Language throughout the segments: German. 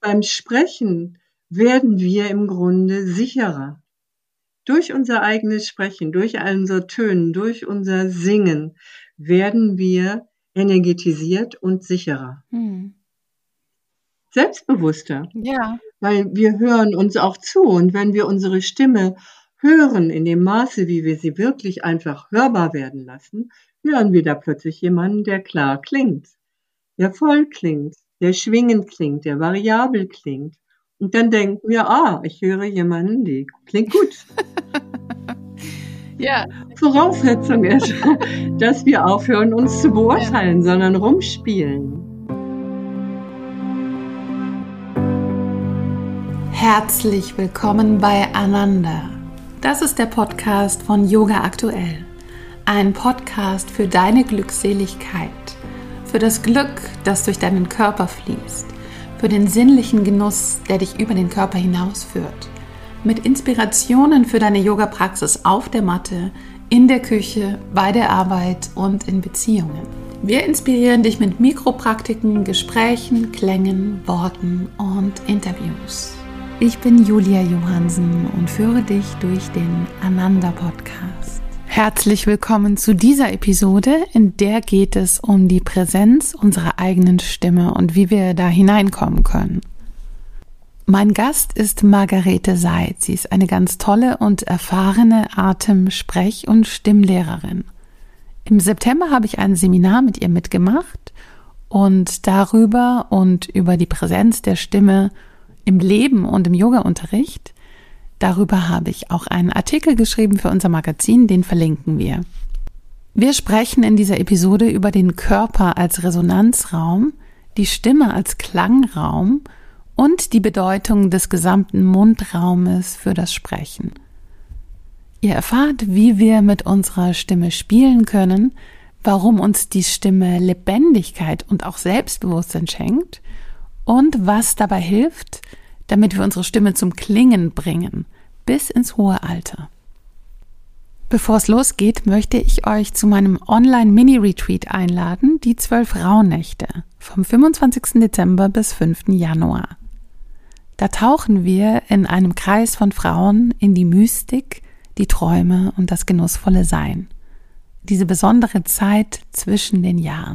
beim Sprechen werden wir im Grunde sicherer. Durch unser eigenes Sprechen, durch unser Tönen, durch unser Singen werden wir energetisiert und sicherer. Selbstbewusster. Ja. Weil wir hören uns auch zu. Und wenn wir unsere Stimme hören in dem Maße, wie wir sie wirklich einfach hörbar werden lassen, hören wir da plötzlich jemanden, der klar klingt, der voll klingt, der schwingend klingt, der variabel klingt. Und dann denken wir, ich höre jemanden, die klingt gut. Ja. Voraussetzung ist, dass wir aufhören, uns zu beurteilen, sondern rumspielen. Herzlich willkommen bei Ananda. Das ist der Podcast von Yoga Aktuell. Ein Podcast für deine Glückseligkeit, für das Glück, das durch deinen Körper fließt, für den sinnlichen Genuss, der dich über den Körper hinausführt, mit Inspirationen für deine Yoga-Praxis auf der Matte, in der Küche, bei der Arbeit und in Beziehungen. Wir inspirieren dich mit Mikropraktiken, Gesprächen, Klängen, Worten und Interviews. Ich bin Julia Johansen und führe dich durch den Ananda-Podcast. Herzlich willkommen zu dieser Episode, in der geht es um die Präsenz unserer eigenen Stimme und wie wir da hineinkommen können. Mein Gast ist Margarete Seitz. Sie ist eine ganz tolle und erfahrene Atem-, Sprech- und Stimmlehrerin. Im September habe ich ein Seminar mit ihr mitgemacht und darüber und über die Präsenz der Stimme im Leben und im Yoga-Unterricht, darüber habe ich auch einen Artikel geschrieben für unser Magazin, den verlinken wir. Wir sprechen in dieser Episode über den Körper als Resonanzraum, die Stimme als Klangraum und die Bedeutung des gesamten Mundraumes für das Sprechen. Ihr erfahrt, wie wir mit unserer Stimme spielen können, warum uns die Stimme Lebendigkeit und auch Selbstbewusstsein schenkt und was dabei hilft, damit wir unsere Stimme zum Klingen bringen, bis ins hohe Alter. Bevor es losgeht, möchte ich euch zu meinem Online-Mini-Retreat einladen, die 12 Rauhnächte, vom 25. Dezember bis 5. Januar. Da tauchen wir in einem Kreis von Frauen in die Mystik, die Träume und das genussvolle Sein. Diese besondere Zeit zwischen den Jahren.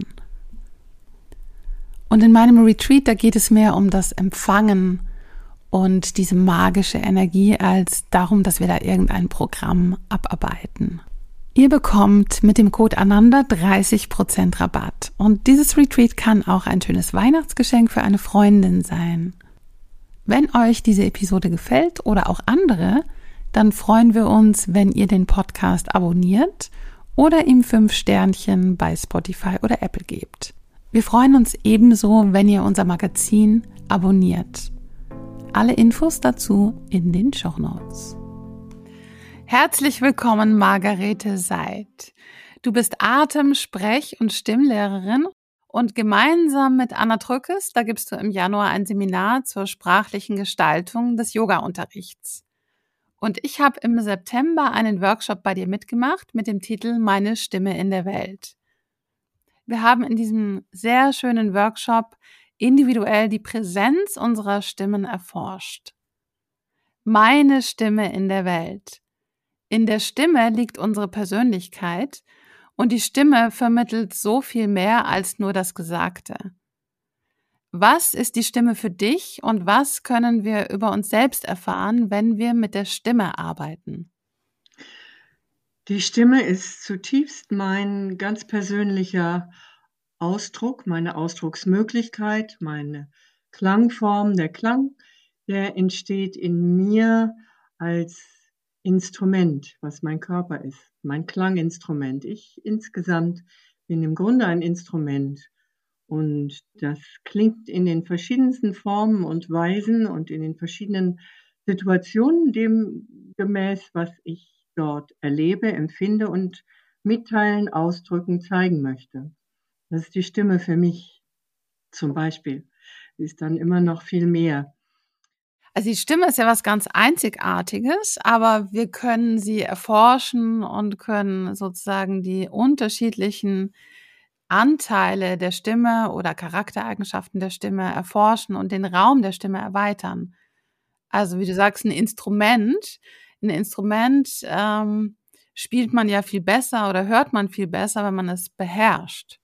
Und in meinem Retreat, da geht es mehr um das Empfangen und diese magische Energie als darum, dass wir da irgendein Programm abarbeiten. Ihr bekommt mit dem Code ANANDA 30% Rabatt. Und dieses Retreat kann auch ein schönes Weihnachtsgeschenk für eine Freundin sein. Wenn euch diese Episode gefällt oder auch andere, dann freuen wir uns, wenn ihr den Podcast abonniert oder ihm 5 Sternchen bei Spotify oder Apple gebt. Wir freuen uns ebenso, wenn ihr unser Magazin abonniert. Alle Infos dazu in den Shownotes. Herzlich willkommen, Margarete Seitz. Du bist Atem-, Sprech- und Stimmlehrerin und gemeinsam mit Anna Trückes, da gibst du im Januar ein Seminar zur sprachlichen Gestaltung des Yoga-Unterrichts. Und ich habe im September einen Workshop bei dir mitgemacht mit dem Titel Meine Stimme in der Welt. Wir haben in diesem sehr schönen Workshop individuell die Präsenz unserer Stimmen erforscht. Meine Stimme in der Welt. In der Stimme liegt unsere Persönlichkeit und die Stimme vermittelt so viel mehr als nur das Gesagte. Was ist die Stimme für dich und was können wir über uns selbst erfahren, wenn wir mit der Stimme arbeiten? Die Stimme ist zutiefst mein ganz persönlicher Ausdruck, meine Ausdrucksmöglichkeit, meine Klangform. Der Klang, der entsteht in mir als Instrument, was mein Körper ist, mein Klanginstrument. Ich insgesamt bin im Grunde ein Instrument und das klingt in den verschiedensten Formen und Weisen und in den verschiedenen Situationen demgemäß, was ich dort erlebe, empfinde und mitteilen, ausdrücken, zeigen möchte. Das ist die Stimme für mich zum Beispiel. Sie ist dann immer noch viel mehr. Also die Stimme ist ja was ganz Einzigartiges, aber wir können sie erforschen und können sozusagen die unterschiedlichen Anteile der Stimme oder Charaktereigenschaften der Stimme erforschen und den Raum der Stimme erweitern. Also wie du sagst, ein Instrument spielt man ja viel besser oder hört man viel besser, wenn man es beherrscht.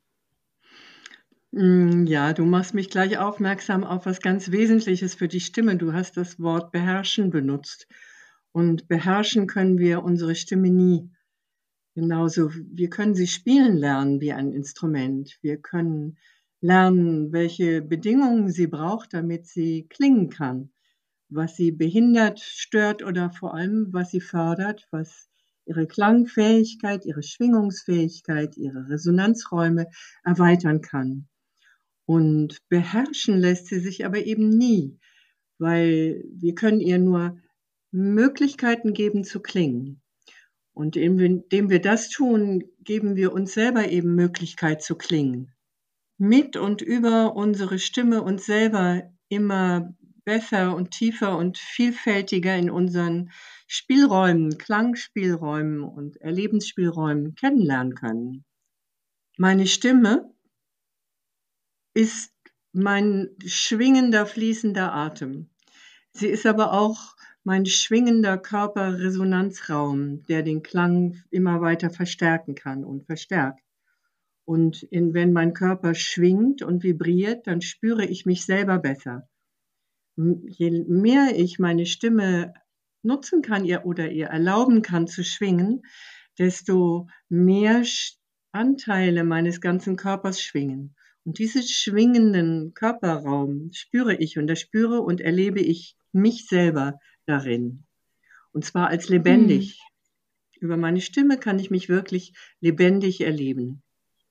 Ja, du machst mich gleich aufmerksam auf was ganz Wesentliches für die Stimme. Du hast das Wort beherrschen benutzt. Und beherrschen können wir unsere Stimme nie. Genauso, wir können sie spielen lernen wie ein Instrument. Wir können lernen, welche Bedingungen sie braucht, damit sie klingen kann, was sie behindert, stört oder vor allem, was sie fördert, was ihre Klangfähigkeit, ihre Schwingungsfähigkeit, ihre Resonanzräume erweitern kann. Und beherrschen lässt sie sich aber eben nie, weil wir können ihr nur Möglichkeiten geben zu klingen. Und indem wir das tun, geben wir uns selber eben Möglichkeit zu klingen. Mit und über unsere Stimme uns selber immer besser und tiefer und vielfältiger in unseren Spielräumen, Klangspielräumen und Erlebensspielräumen kennenlernen können. Meine Stimme ist mein schwingender, fließender Atem. Sie ist aber auch mein schwingender Körperresonanzraum, der den Klang immer weiter verstärken kann und verstärkt. Und wenn mein Körper schwingt und vibriert, dann spüre ich mich selber besser. Je mehr ich meine Stimme nutzen kann oder ihr erlauben kann zu schwingen, desto mehr Anteile meines ganzen Körpers schwingen. Und diesen schwingenden Körperraum spüre ich und da spüre und erlebe ich mich selber darin. Und zwar als lebendig. Über meine Stimme kann ich mich wirklich lebendig erleben.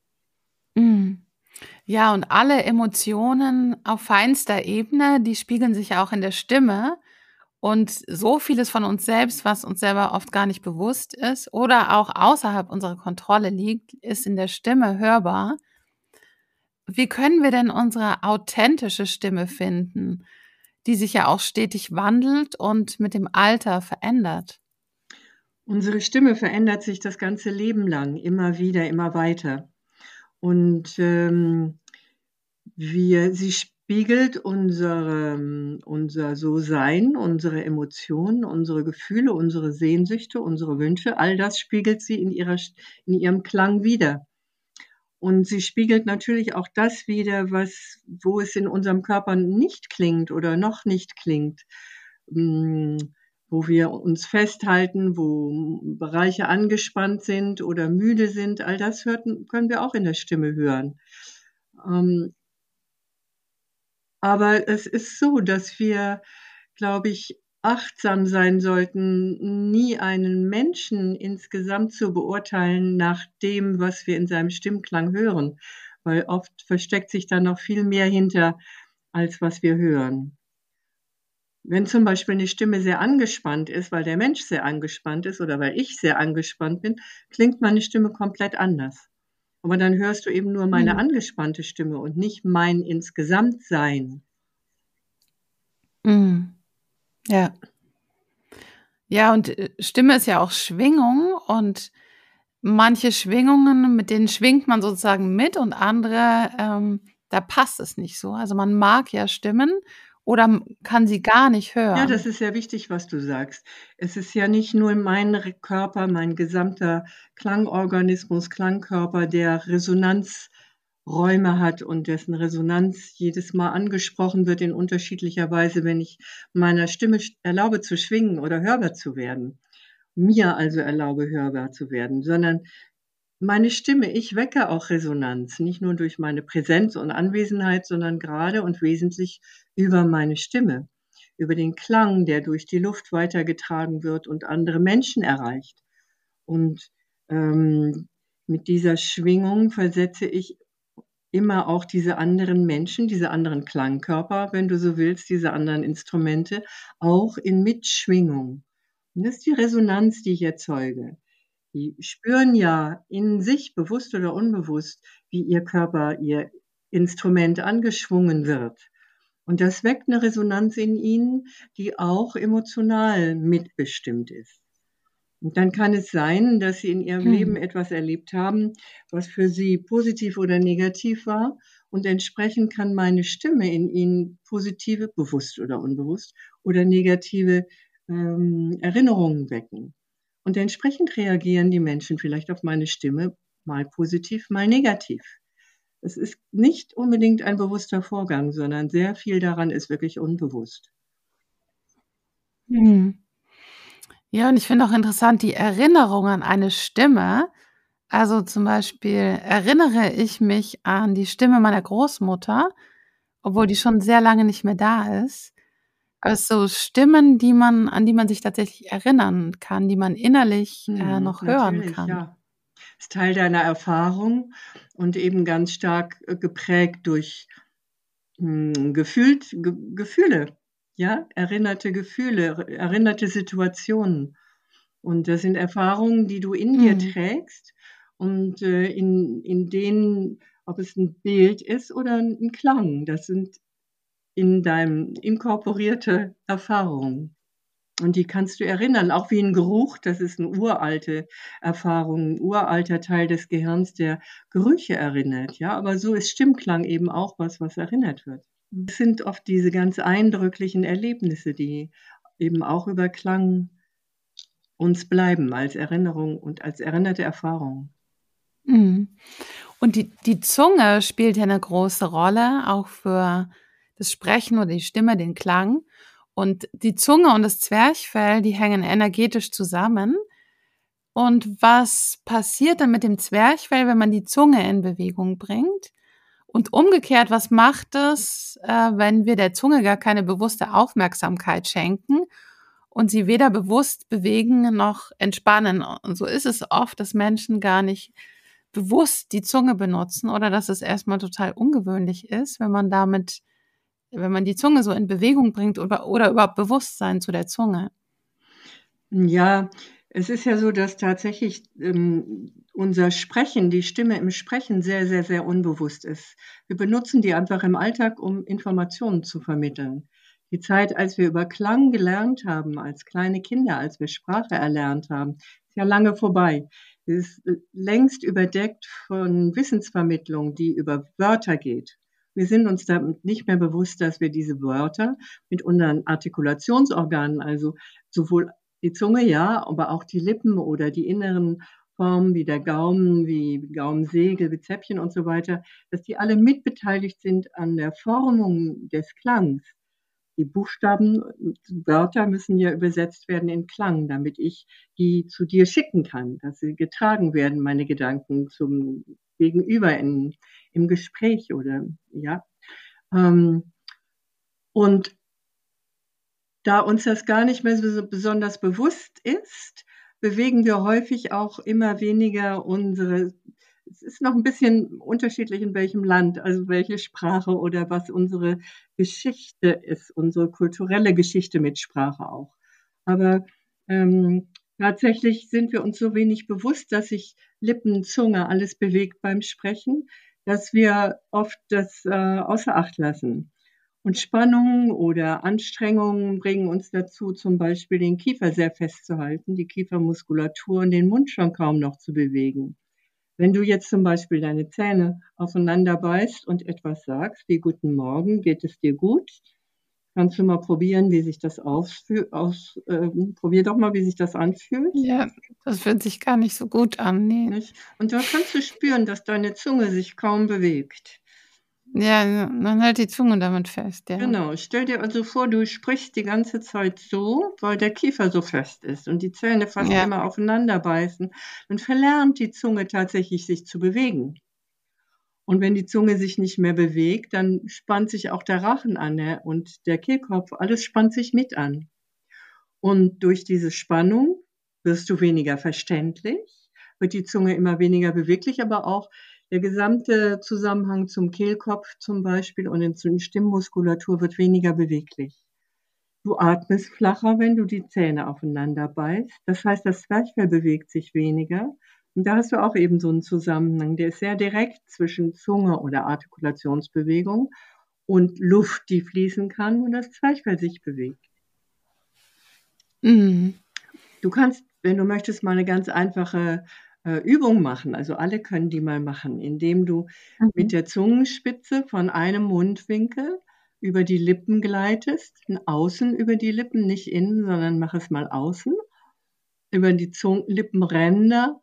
Ja, und alle Emotionen auf feinster Ebene, die spiegeln sich auch in der Stimme. Und so vieles von uns selbst, was uns selber oft gar nicht bewusst ist oder auch außerhalb unserer Kontrolle liegt, ist in der Stimme hörbar. Wie können wir denn unsere authentische Stimme finden, die sich ja auch stetig wandelt und mit dem Alter verändert? Unsere Stimme verändert sich das ganze Leben lang, immer wieder, immer weiter. Und sie spiegelt unser So-Sein, unsere Emotionen, unsere Gefühle, unsere Sehnsüchte, unsere Wünsche. All das spiegelt sie in ihrem Klang wider. Und sie spiegelt natürlich auch das wider, wo es in unserem Körper nicht klingt oder noch nicht klingt. Wo wir uns festhalten, wo Bereiche angespannt sind oder müde sind. All das können wir auch in der Stimme hören. Aber es ist so, dass wir, glaube ich, achtsam sein sollten, nie einen Menschen insgesamt zu beurteilen nach dem, was wir in seinem Stimmklang hören, weil oft versteckt sich da noch viel mehr hinter, als was wir hören. Wenn zum Beispiel eine Stimme sehr angespannt ist, weil der Mensch sehr angespannt ist oder weil ich sehr angespannt bin, klingt meine Stimme komplett anders. Aber dann hörst du eben nur meine angespannte Stimme und nicht mein Insgesamtsein. Ja. Ja, und Stimme ist ja auch Schwingung und manche Schwingungen, mit denen schwingt man sozusagen mit und andere, da passt es nicht so. Also man mag ja Stimmen oder kann sie gar nicht Ja, das hören. ist sehr wichtig, was du sagst. Es ist ja nicht nur mein Körper, mein gesamter Klangorganismus, Klangkörper, der Resonanzräume hat und dessen Resonanz jedes Mal angesprochen wird in unterschiedlicher Weise, wenn ich meiner Stimme erlaube zu schwingen oder hörbar zu werden. Mir also erlaube, hörbar zu werden, sondern meine Stimme, ich wecke auch Resonanz, nicht nur durch meine Präsenz und Anwesenheit, sondern gerade und wesentlich über meine Stimme, über den Klang, der durch die Luft weitergetragen wird und andere Menschen erreicht. Und mit dieser Schwingung versetze ich immer auch diese anderen Menschen, diese anderen Klangkörper, wenn du so willst, diese anderen Instrumente, auch in Mitschwingung. Und das ist die Resonanz, die ich erzeuge. Die spüren ja in sich, bewusst oder unbewusst, wie ihr Körper, ihr Instrument angeschwungen wird. Und das weckt eine Resonanz in ihnen, die auch emotional mitbestimmt ist. Und dann kann es sein, dass Sie in Ihrem Leben etwas erlebt haben, was für Sie positiv oder negativ war. Und entsprechend kann meine Stimme in Ihnen positive, bewusst oder unbewusst, oder negative Erinnerungen wecken. Und entsprechend reagieren die Menschen vielleicht auf meine Stimme mal positiv, mal negativ. Es ist nicht unbedingt ein bewusster Vorgang, sondern sehr viel daran ist wirklich unbewusst. Mhm. Ja, und ich finde auch interessant die Erinnerung an eine Stimme. Also zum Beispiel erinnere ich mich an die Stimme meiner Großmutter, obwohl die schon sehr lange nicht mehr da ist. Aber es so Stimmen, an die man sich tatsächlich erinnern kann, die man innerlich noch hören Natürlich, kann. ja. Ist Teil deiner Erfahrung und eben ganz stark geprägt durch Gefühle, ja, erinnerte Gefühle, erinnerte Situationen. Und das sind Erfahrungen, die du in dir Mhm. trägst und in denen, ob es ein Bild ist oder ein Klang, das sind in deinem inkorporierte Erfahrungen. Und die kannst du erinnern, auch wie ein Geruch, das ist eine uralte Erfahrung, 'n uralter Teil des Gehirns, der Gerüche erinnert, ja? Aber so ist Stimmklang eben auch was erinnert wird. Es sind oft diese ganz eindrücklichen Erlebnisse, die eben auch über Klang uns bleiben als Erinnerung und als erinnerte Erfahrung. Mhm. Und die Zunge spielt ja eine große Rolle, auch für das Sprechen oder die Stimme, den Klang. Und die Zunge und das Zwerchfell, die hängen energetisch zusammen. Und was passiert dann mit dem Zwerchfell, wenn man die Zunge in Bewegung bringt? Und umgekehrt, was macht es, wenn wir der Zunge gar keine bewusste Aufmerksamkeit schenken und sie weder bewusst bewegen noch entspannen? Und so ist es oft, dass Menschen gar nicht bewusst die Zunge benutzen oder dass es erstmal total ungewöhnlich ist, wenn man die Zunge so in Bewegung bringt oder überhaupt Bewusstsein zu der Zunge. Ja, es ist ja so, dass tatsächlich, unser Sprechen, die Stimme im Sprechen sehr, sehr, sehr unbewusst ist. Wir benutzen die einfach im Alltag, um Informationen zu vermitteln. Die Zeit, als wir über Klang gelernt haben, als kleine Kinder, als wir Sprache erlernt haben, ist ja lange vorbei. Es ist längst überdeckt von Wissensvermittlung, die über Wörter geht. Wir sind uns damit nicht mehr bewusst, dass wir diese Wörter mit unseren Artikulationsorganen, also sowohl die Zunge, ja, aber auch die Lippen oder die inneren Formen wie der Gaumen, wie Gaumensegel, wie Zäpfchen und so weiter, dass die alle mitbeteiligt sind an der Formung des Klangs. Die Buchstaben, Wörter müssen ja übersetzt werden in Klang, damit ich die zu dir schicken kann, dass sie getragen werden, meine Gedanken zum Gegenüber im Gespräch oder ja. Ähm, und da uns das gar nicht mehr so besonders bewusst ist, bewegen wir häufig auch immer weniger unsere es ist noch 'n bisschen unterschiedlich, in welchem Land, also welche Sprache oder was unsere Geschichte ist, unsere kulturelle Geschichte mit Sprache auch. Aber, ähm, tatsächlich sind wir uns so wenig bewusst, dass sich Lippen, Zunge, alles bewegt beim Sprechen, dass wir oft das, außer Acht lassen. Und Spannungen oder Anstrengungen bringen uns dazu, zum Beispiel den Kiefer sehr festzuhalten, die Kiefermuskulatur und den Mund schon kaum noch zu bewegen. Wenn du jetzt zum Beispiel deine Zähne aufeinander beißt und etwas sagst wie „Guten Morgen, geht es dir gut?“ Kannst du mal probieren, wie sich das probier doch mal, wie sich das anfühlt, Ja, das fühlt sich gar nicht so gut an, ne. nicht? Und da kannst du spüren, dass deine Zunge sich kaum bewegt. Ja, ja, man hält die Zunge damit fest, ja. Genau, stell dir also vor, du sprichst die ganze Zeit so, weil der Kiefer so fest ist und die Zähne fast Ja. immer aufeinander beißen. Dann verlernt die Zunge tatsächlich, sich zu bewegen. Und wenn die Zunge sich nicht mehr bewegt, dann spannt sich auch der Rachen an, und der Kehlkopf, alles spannt sich mit an. Und durch diese Spannung wirst du weniger verständlich, wird die Zunge immer weniger beweglich, aber auch der gesamte Zusammenhang zum Kehlkopf zum Beispiel und zur Stimmmuskulatur wird weniger beweglich. Du atmest flacher, wenn du die Zähne aufeinander beißt. Das heißt, das Zwerchfell bewegt sich weniger. Und da hast du auch eben so 'n Zusammenhang, der ist sehr direkt zwischen Zunge oder Artikulationsbewegung und Luft, die fließen kann und das Zwerchfell sich bewegt. Mhm. Du kannst wenn du möchtest, mal eine ganz einfache Übung machen. Also alle können die mal machen, indem du mit Mhm. der Zungenspitze von einem Mundwinkel über die Lippen gleitest, außen über die Lippen, nicht innen, sondern mach es mal außen, über die Lippenränder,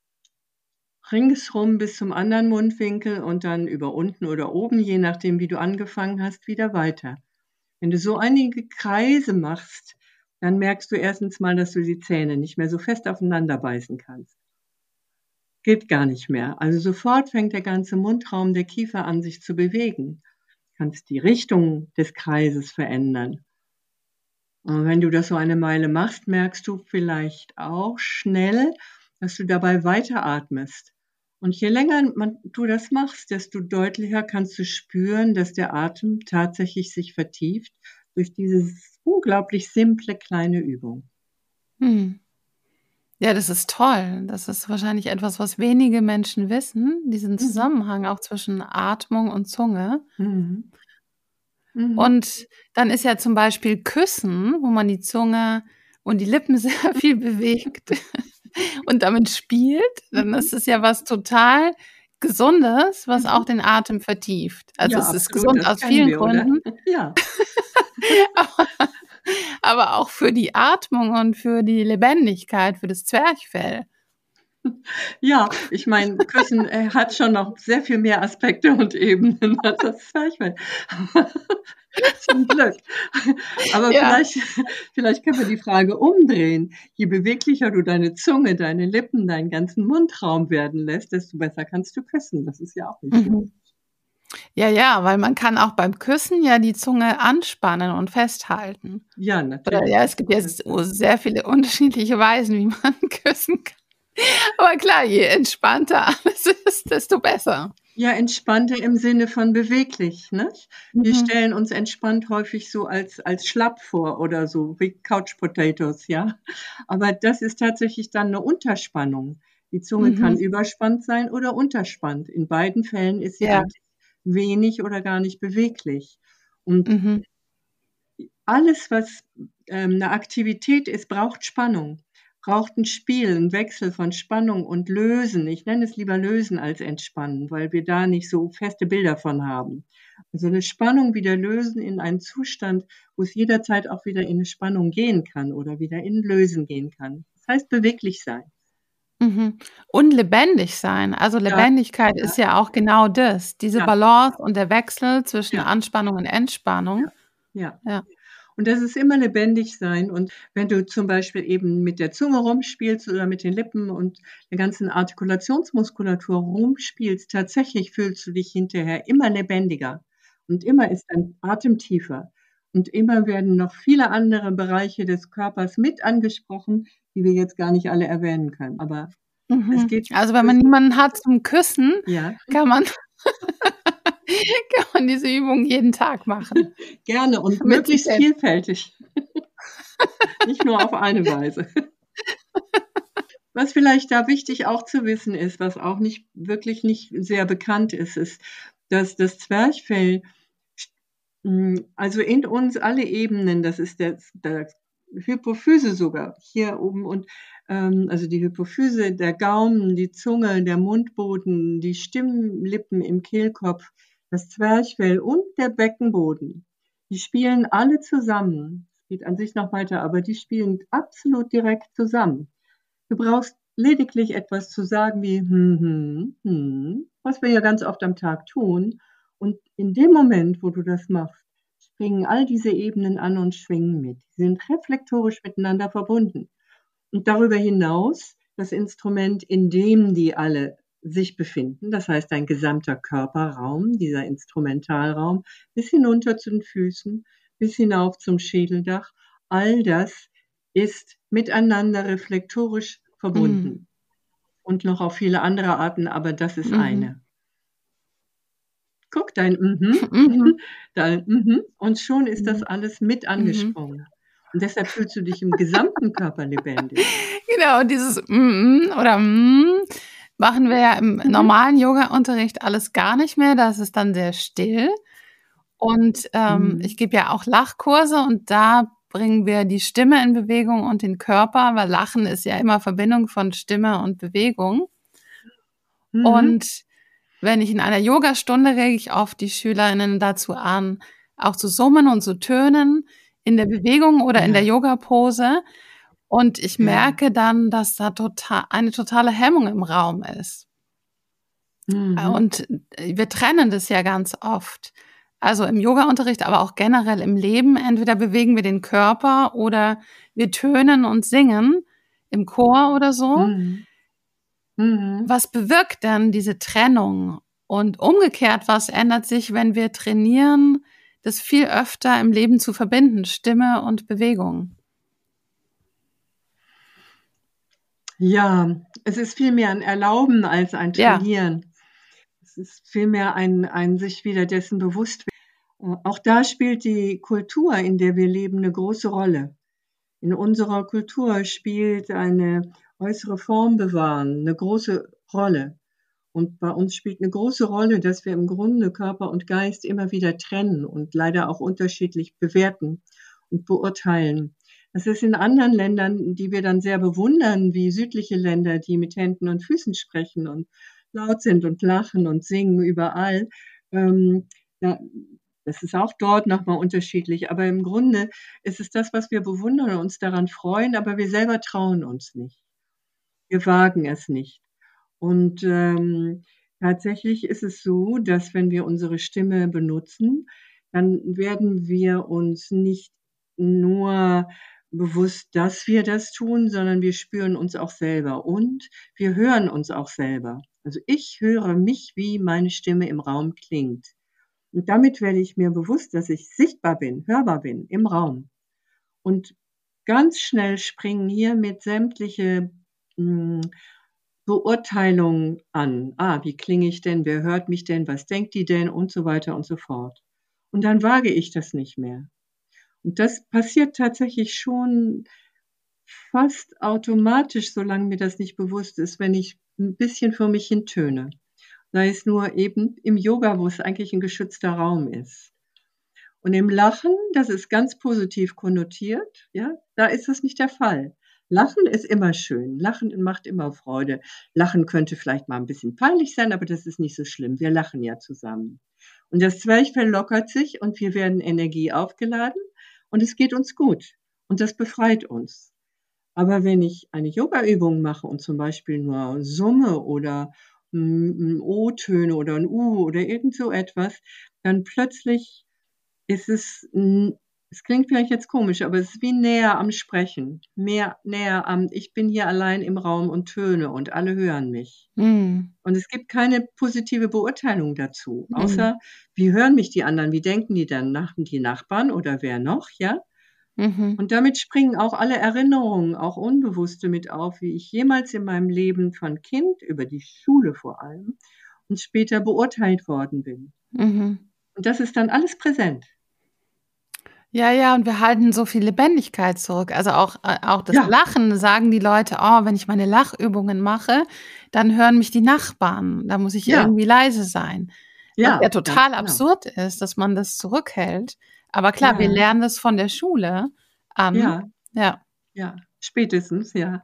ringsrum bis zum anderen Mundwinkel und dann über unten oder oben, je nachdem, wie du angefangen hast, wieder weiter. Wenn du so einige Kreise machst, dann merkst du erstens mal, dass du die Zähne nicht mehr so fest aufeinander beißen kannst. Geht gar nicht mehr. Also sofort fängt der ganze Mundraum, der Kiefer an, sich zu bewegen. Du kannst die Richtung des Kreises verändern. Und wenn du das so eine Weile machst, merkst du vielleicht auch schnell, dass du dabei weiteratmest. Und je länger du das machst, desto deutlicher kannst du spüren, dass der Atem tatsächlich sich vertieft durch diese unglaublich simple kleine Übung. Hm. Ja, das ist toll. Das ist wahrscheinlich etwas, was wenige Menschen wissen, diesen Mhm. Zusammenhang auch zwischen Atmung und Zunge. Mhm. Mhm. Und dann ist ja zum Beispiel Küssen, wo man die Zunge und die Lippen sehr viel bewegt und damit spielt, dann Mhm. ist es ja was total Gesundes, was auch Mhm. den Atem vertieft. Also Ja, es ist absolut, gesund das aus kennen vielen wir, oder? Gründen, Ja. aber aber auch für die Atmung und für die Lebendigkeit, für das Zwerchfell. Ja, ich meine, Küssen, hat schon noch sehr viel mehr Aspekte und Ebenen als das Zwerchfell. Zum Glück. Aber Ja. vielleicht können wir die Frage umdrehen. Je beweglicher du deine Zunge, deine Lippen, deinen ganzen Mundraum werden lässt, desto besser kannst du küssen. Das ist ja auch nicht schlecht. Mhm. Ja, ja, weil man kann auch beim Küssen ja die Zunge anspannen und festhalten. Ja, Oder natürlich. ja, es gibt jetzt sehr viele unterschiedliche Weisen, wie man küssen kann. Aber klar, je entspannter alles ist, desto besser. Ja, entspannter im Sinne von beweglich, nicht? Wir Mhm. stellen uns entspannt häufig so als schlapp vor oder so, wie Couch Potatoes, ja? Aber das ist tatsächlich dann 'ne Unterspannung. Die Zunge Mhm. kann überspannt sein oder unterspannt. In beiden Fällen ist sie Ja. eigentlich wenig oder gar nicht beweglich. Und Mhm. alles, was, 'ne Aktivität ist, braucht Spannung, braucht 'n Spiel, 'n Wechsel von Spannung und Lösen. Ich nenne es lieber Lösen als Entspannen, weil wir da nicht so feste Bilder von haben. Also 'ne Spannung wieder lösen in einen Zustand, wo es jederzeit auch wieder in 'ne Spannung gehen kann oder wieder in Lösen gehen kann. Das heißt beweglich sein. Mhm. Und lebendig sein. Also Ja, Lebendigkeit ja, ist ja auch genau das, diese ja, Balance und der Wechsel zwischen ja, Anspannung und ja, Entspannung. ja. Ja. Und das ist immer lebendig sein. Und wenn du zum Beispiel eben mit der Zunge rumspielst oder mit den Lippen und der ganzen Artikulationsmuskulatur rumspielst, tatsächlich fühlst du dich hinterher immer lebendiger und immer ist dein Atem tiefer und immer werden noch viele andere Bereiche des Körpers mit angesprochen, die wir jetzt gar nicht alle erwähnen können. Aber es Mhm. geht Also wenn es man niemanden hat zum Küssen, ja, kann man kann man diese Übung jeden Tag machen gerne und mit sich möglichst selbst. vielfältig, nicht nur auf eine Weise. Was vielleicht da wichtig auch zu wissen ist, was auch nicht sehr bekannt ist, ist, dass das Zwerchfell also in uns alle Ebenen, das ist der Hypophyse sogar, hier oben und, also die Hypophyse, der Gaumen, die Zunge, der Mundboden, die Stimmlippen im Kehlkopf, das Zwerchfell und der Beckenboden. Die spielen alle zusammen. Es geht an sich noch weiter, aber die spielen absolut direkt zusammen. Du brauchst lediglich etwas zu sagen wie was wir ja ganz oft am Tag tun. Und in dem Moment, wo du das machst, springen all diese Ebenen an und schwingen mit. Sie sind reflektorisch miteinander verbunden. Und darüber hinaus das Instrument, in dem die alle sich befinden, das heißt dein gesamter Körperraum, dieser Instrumentalraum, bis hinunter zu den Füßen, bis hinauf zum Schädeldach, all das ist miteinander reflektorisch Mhm. verbunden und noch auf viele andere Arten, aber das ist Mhm. eine. Guck, dein Mhm. dein und schon ist das Mhm. alles mit Mhm. angesprungen. Und deshalb fühlst du dich im gesamten Körper lebendig. Genau, dieses oder machen wir ja im Mhm, normalen Yogaunterricht alles gar nicht mehr. Da ist es dann sehr still. Und, ich mhm, gebe ja auch Lachkurse und da bringen wir die Stimme in Bewegung und den Körper, weil Lachen ist ja immer Verbindung von Stimme und Bewegung. Und wenn ich in einer Yogastunde rege ich oft die Schülerinnen dazu an, auch zu summen und zu tönen in der Bewegung oder in der Yoga-Pose. Und ich merke dann, dass da eine totale Hemmung im Raum ist. Und wir trennen das ja ganz oft. Also im Yoga-Unterricht, aber auch generell im Leben. Entweder bewegen wir den Körper oder wir tönen und singen im Chor oder so. Was bewirkt denn diese Trennung? Und umgekehrt, was ändert sich, wenn wir trainieren, das viel öfter im Leben zu verbinden, Stimme und Bewegung? Ja, es ist viel mehr ein Erlauben als ein Trainieren. Ja. Es ist vielmehr ein sich wieder dessen bewusst werden. Auch da spielt die Kultur, in der wir leben, eine große Rolle. In unserer Kultur spielt eine äußere Form bewahren eine große Rolle. Und bei uns spielt eine große Rolle, dass wir im Grunde Körper und Geist immer wieder trennen und leider auch unterschiedlich bewerten und beurteilen. Das ist in anderen Ländern, die wir dann sehr bewundern, wie südliche Länder, die mit Händen und Füßen sprechen und laut sind und lachen und singen überall. Das ist auch dort nochmal unterschiedlich. Aber im Grunde ist es das, was wir bewundern und uns daran freuen, aber wir selber trauen uns nicht. Wir wagen es nicht. Und tatsächlich ist es so, dass wenn wir unsere Stimme benutzen, dann werden wir uns nicht nur bewusst, dass wir das tun, sondern wir spüren uns auch selber und wir hören uns auch selber. Also ich höre mich, wie meine Stimme im Raum klingt. Und damit werde ich mir bewusst, dass ich sichtbar bin, hörbar bin im Raum. Und ganz schnell springen hier mit sämtliche Beurteilungen an. Wie klinge ich denn? Wer hört mich denn? Was denkt die denn? Und so weiter und so fort. Und dann wage ich das nicht mehr. Und das passiert tatsächlich schon fast automatisch, solange mir das nicht bewusst ist, wenn ich ein bisschen vor mich hin töne. Sei es nur eben im Yoga, wo es eigentlich ein geschützter Raum ist. Und im Lachen, das ist ganz positiv konnotiert, ja, da ist das nicht der Fall. Lachen ist immer schön. Lachen macht immer Freude. Lachen könnte vielleicht mal ein bisschen peinlich sein, aber das ist nicht so schlimm. Wir lachen ja zusammen. Und das Zwerchfell lockert sich und wir werden Energie aufgeladen und es geht uns gut. Und das befreit uns. Aber wenn ich eine Yoga-Übung mache und zum Beispiel nur summe oder O-Töne oder ein U oder irgend so etwas, dann plötzlich ist es klingt vielleicht jetzt komisch, aber es ist wie näher am Sprechen, ich bin hier allein im Raum und töne und alle hören mich. Und es gibt keine positive Beurteilung dazu, außer wie hören mich die anderen, wie denken die dann, die Nachbarn oder wer noch, ja? Und damit springen auch alle Erinnerungen, auch unbewusste mit auf, wie ich jemals in meinem Leben von Kind über die Schule vor allem und später beurteilt worden bin. Und das ist dann alles präsent. Ja, und wir halten so viel Lebendigkeit zurück. Also auch das Lachen, sagen die Leute, wenn ich meine Lachübungen mache, dann hören mich die Nachbarn. Da muss ich irgendwie leise sein. Was ja total absurd ist, dass man das zurückhält. Aber klar, wir lernen das von der Schule an. Ja, spätestens, ja.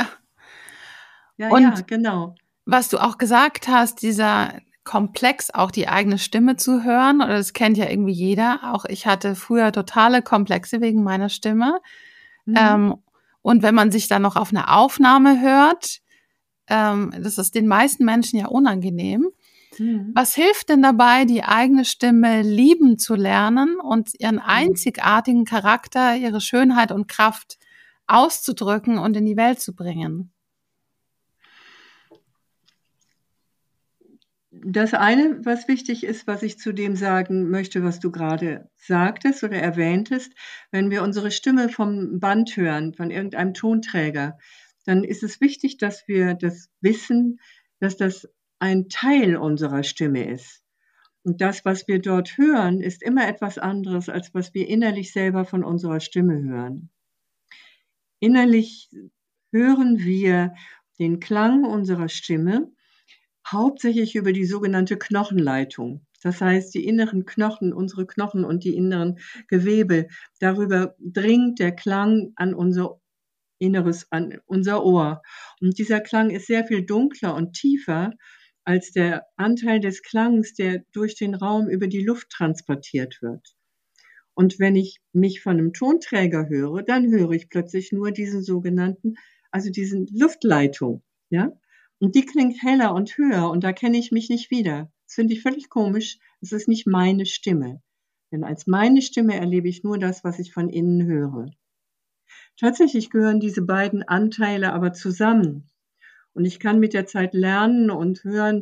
Und genau. Was du auch gesagt hast, dieser Komplex, auch die eigene Stimme zu hören, oder das kennt ja irgendwie jeder. Auch ich hatte früher totale Komplexe wegen meiner Stimme. Und wenn man sich dann noch auf eine Aufnahme hört, das ist den meisten Menschen ja unangenehm. Was hilft denn dabei, die eigene Stimme lieben zu lernen und ihren einzigartigen Charakter, ihre Schönheit und Kraft auszudrücken und in die Welt zu bringen? Das eine, was wichtig ist, was ich zu dem sagen möchte, was du gerade sagtest oder erwähntest, wenn wir unsere Stimme vom Band hören, von irgendeinem Tonträger, dann ist es wichtig, dass wir das wissen, dass das ein Teil unserer Stimme ist. Und das, was wir dort hören, ist immer etwas anderes, als was wir innerlich selber von unserer Stimme hören. Innerlich hören wir den Klang unserer Stimme hauptsächlich über die sogenannte Knochenleitung. Das heißt, die inneren Knochen, unsere Knochen und die inneren Gewebe, darüber dringt der Klang an unser Inneres, an unser Ohr. Und dieser Klang ist sehr viel dunkler und tiefer als der Anteil des Klangs, der durch den Raum über die Luft transportiert wird. Und wenn ich mich von einem Tonträger höre, dann höre ich plötzlich nur diesen sogenannten, also diesen Luftleitung, ja? Und die klingt heller und höher und da kenne ich mich nicht wieder. Das finde ich völlig komisch. Es ist nicht meine Stimme. Denn als meine Stimme erlebe ich nur das, was ich von innen höre. Tatsächlich gehören diese beiden Anteile aber zusammen. Und ich kann mit der Zeit lernen und hören,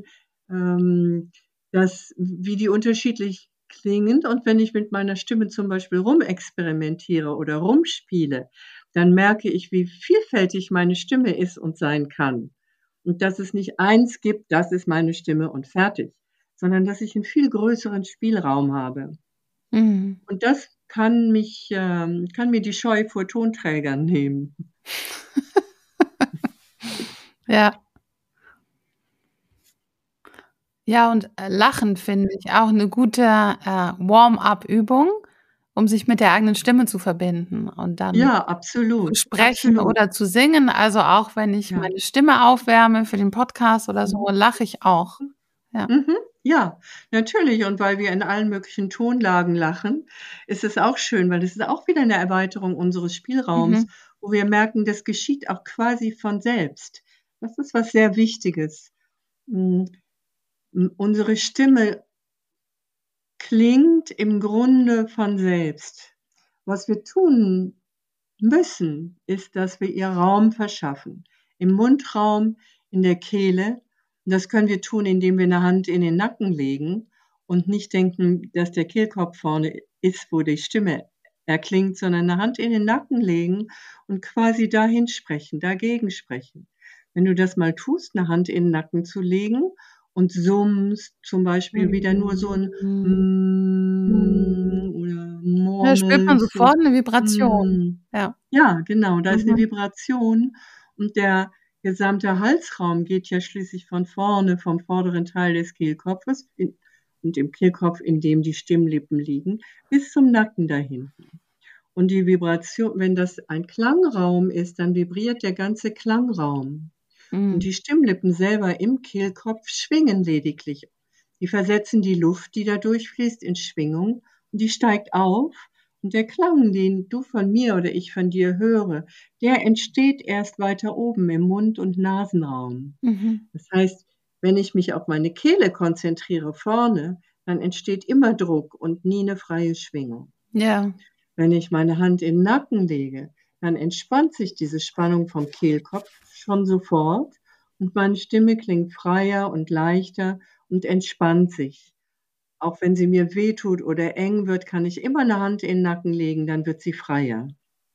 wie die unterschiedlich klingen. Und wenn ich mit meiner Stimme zum Beispiel rumexperimentiere oder rumspiele, dann merke ich, wie vielfältig meine Stimme ist und sein kann. Und dass es nicht eins gibt, das ist meine Stimme und fertig, sondern dass ich einen viel größeren Spielraum habe. Mhm. Und das kann mir die Scheu vor Tonträgern nehmen. Ja. Ja, und Lachen finde ich auch eine gute Warm-up-Übung, um sich mit der eigenen Stimme zu verbinden und dann Ja, zu absolut, sprechen absolut. oder zu singen. Also auch wenn ich Ja. meine Stimme aufwärme für den Podcast oder so, lache ich auch. Ja. Mhm. Ja, natürlich. Und weil wir in allen möglichen Tonlagen lachen, ist es auch schön, weil es ist auch wieder eine Erweiterung unseres Spielraums, Mhm. wo wir merken, das geschieht auch quasi von selbst. Das ist was sehr Wichtiges. Hm, unsere Stimme klingt im Grunde von selbst. Was wir tun müssen, ist, dass wir ihr Raum verschaffen. Im Mundraum, in der Kehle. Und das können wir tun, indem wir eine Hand in den Nacken legen und nicht denken, dass der Kehlkopf vorne ist, wo die Stimme erklingt, sondern eine Hand in den Nacken legen und quasi dahin sprechen, dagegen sprechen. Wenn du das mal tust, eine Hand in den Nacken zu legen und summst zum Beispiel wieder nur so ein Mhm. oder Da spürt man murmelst so sofort 'ne Vibration. mm. Ja. Ja, genau, da ist 'ne Mhm. Vibration und der gesamte Halsraum geht ja schließlich von vorne, vom vorderen Teil des Kehlkopfes und im Kehlkopf, in dem die Stimmlippen liegen, bis zum Nacken da hinten. Und die Vibration, wenn das ein Klangraum ist, dann vibriert der ganze Klangraum. Und Mhm. die Stimmlippen selber im Kehlkopf schwingen lediglich. Die versetzen die Luft, die da durchfließt, in Schwingung und die steigt auf. Und der Klang, den du von mir oder ich von dir höre, der entsteht erst weiter oben im Mund- und Nasenraum. Mhm. Das heißt, wenn ich mich auf meine Kehle konzentriere vorne, dann entsteht immer Druck und nie eine freie Schwingung. Ja. Wenn ich meine Hand in den Nacken lege, dann entspannt sich diese Spannung vom Kehlkopf schon sofort und meine Stimme klingt freier und leichter und entspannt sich. Auch wenn sie mir wehtut oder eng wird, kann ich immer eine Hand in den Nacken legen, dann wird sie freier.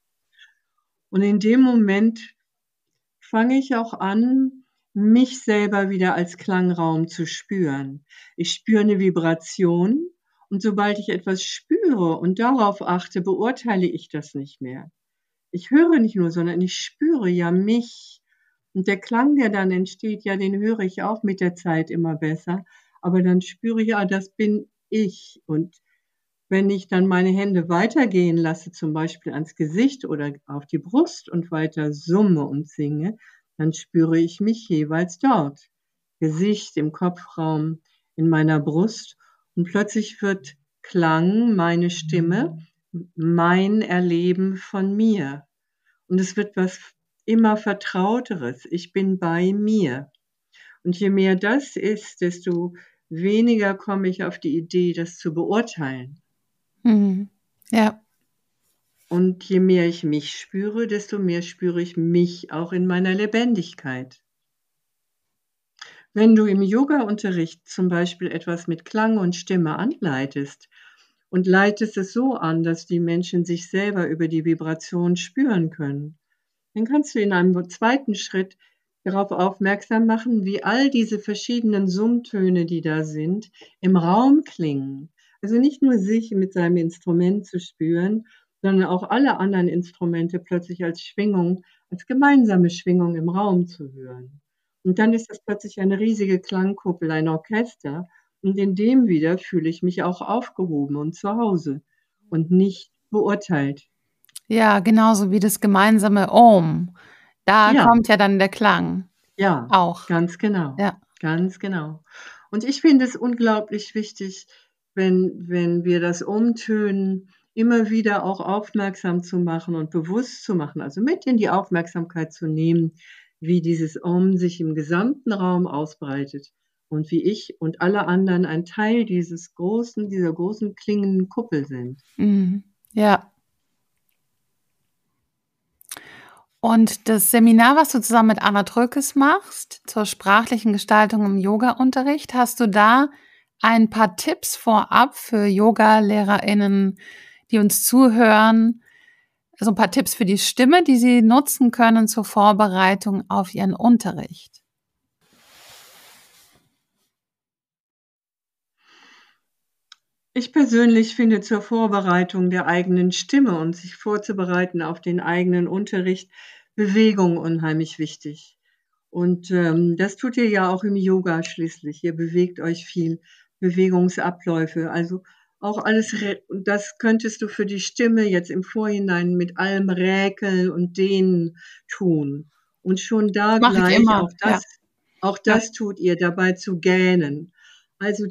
Und in dem Moment fange ich auch an, mich selber wieder als Klangraum zu spüren. Ich spüre eine Vibration und sobald ich etwas spüre und darauf achte, beurteile ich das nicht mehr. Ich höre nicht nur, sondern ich spüre ja mich. Und der Klang, der dann entsteht, ja, den höre ich auch mit der Zeit immer besser. Aber dann spüre ich, das bin ich. Und wenn ich dann meine Hände weitergehen lasse, zum Beispiel ans Gesicht oder auf die Brust und weiter summe und singe, dann spüre ich mich jeweils dort. Gesicht, im Kopfraum, in meiner Brust. Und plötzlich wird Klang, meine Stimme, mein Erleben von mir. Und es wird was immer Vertrauteres. Ich bin bei mir. Und je mehr das ist, desto weniger komme ich auf die Idee, das zu beurteilen. Mhm. Ja. Und je mehr ich mich spüre, desto mehr spüre ich mich auch in meiner Lebendigkeit. Wenn du im Yoga-Unterricht zum Beispiel etwas mit Klang und Stimme anleitest und leitest es so an, dass die Menschen sich selber über die Vibration spüren können, dann kannst du in einem zweiten Schritt darauf aufmerksam machen, wie all diese verschiedenen Summtöne, die da sind, im Raum klingen. Also nicht nur sich mit seinem Instrument zu spüren, sondern auch alle anderen Instrumente plötzlich als Schwingung, als gemeinsame Schwingung im Raum zu hören. Und dann ist das plötzlich eine riesige Klangkuppel, ein Orchester. Und in dem wieder fühle ich mich auch aufgehoben und zu Hause und nicht beurteilt. Ja, genauso wie das gemeinsame Om. Da Ja, kommt ja dann der Klang ja, auch. ganz genau, Ja. ganz genau. Und ich finde es unglaublich wichtig, wenn wir das umtönen, immer wieder auch aufmerksam zu machen und bewusst zu machen, also mit in die Aufmerksamkeit zu nehmen, wie dieses Om sich im gesamten Raum ausbreitet und wie ich und alle anderen ein Teil dieser großen klingenden Kuppel sind. Mhm. Ja. Und das Seminar, was du zusammen mit Anna Trökes machst, zur sprachlichen Gestaltung im Yoga-Unterricht, hast du da ein paar Tipps vorab für Yoga-LehrerInnen, die uns zuhören? Also ein paar Tipps für die Stimme, die sie nutzen können zur Vorbereitung auf ihren Unterricht. Ich persönlich finde zur Vorbereitung der eigenen Stimme und sich vorzubereiten auf den eigenen Unterricht Bewegung unheimlich wichtig. Und das tut ihr ja auch im Yoga schließlich. Ihr bewegt euch viel, Bewegungsabläufe. Also auch das könntest du für die Stimme jetzt im Vorhinein mit allem Räkeln und Dehnen tun. Und schon Das da mache ich gleich, immer, ja. auch Ja. das tut ihr dabei zu gähnen. Also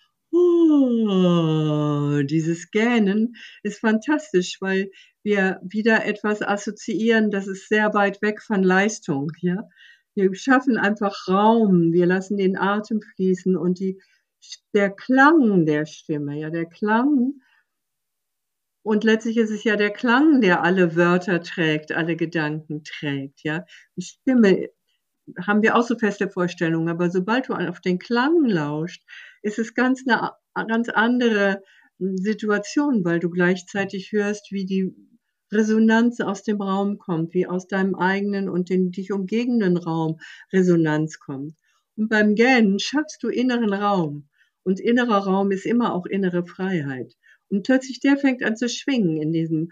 dieses Gähnen ist fantastisch, weil wir wieder etwas assoziieren, das ist sehr weit weg von Leistung, ja. Wir schaffen einfach Raum, wir lassen den Atem fließen und der Klang der Stimme, ja, der Klang und letztlich ist es ja der Klang, der alle Wörter trägt, alle Gedanken trägt, ja. Die Stimme haben wir auch so feste Vorstellungen, aber sobald du auf den Klang lauscht, ist es ganz andere Situation, weil du gleichzeitig hörst, wie die Resonanz aus dem Raum kommt, wie aus deinem eigenen und den dich umgebenden Raum Resonanz kommt. Und beim Gähnen schaffst du inneren Raum. Und innerer Raum ist immer auch innere Freiheit. Und plötzlich der fängt an zu schwingen in diesem